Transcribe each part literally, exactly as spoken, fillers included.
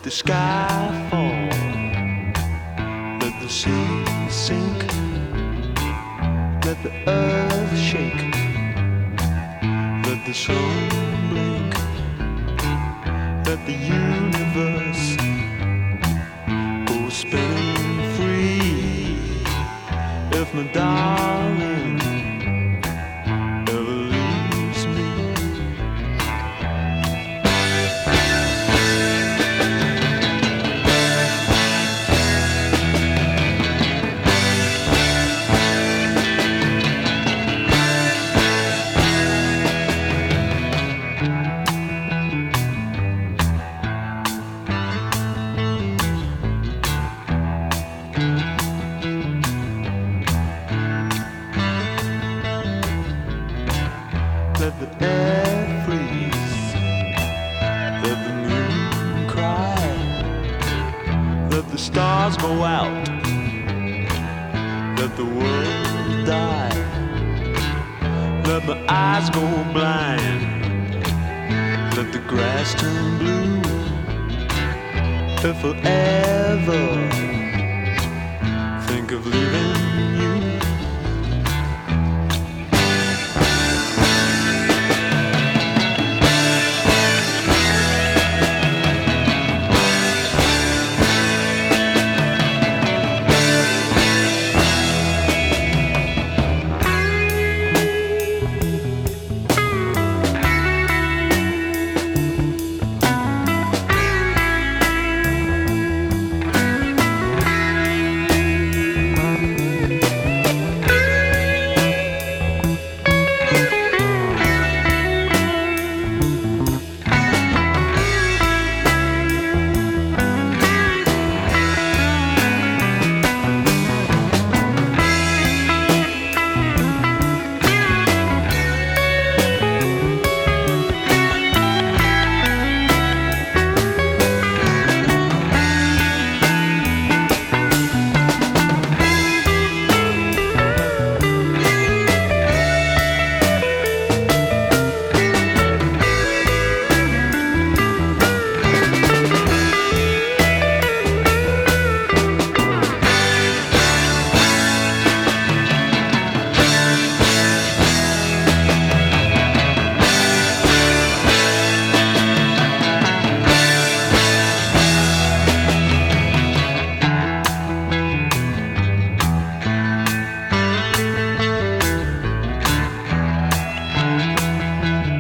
the sky fall, let the sea sink, let the earth shake, let the sun blink, let the universe go spinning free. If my darling ever leaves me, let the air freeze, let the moon cry, let the stars go out, let the world die, let my eyes go blind, let the grass turn blue. If I ever think of leaving you,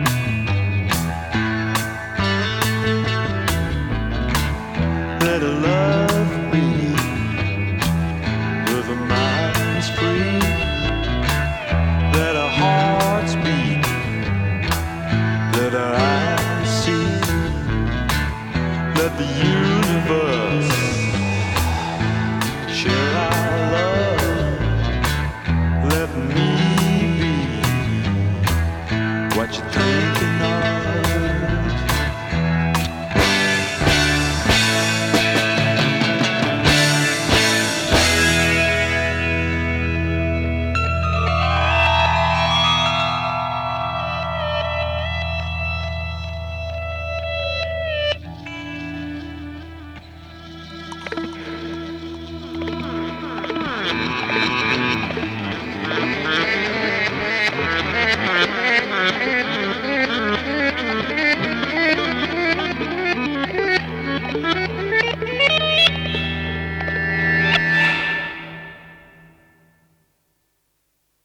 let a love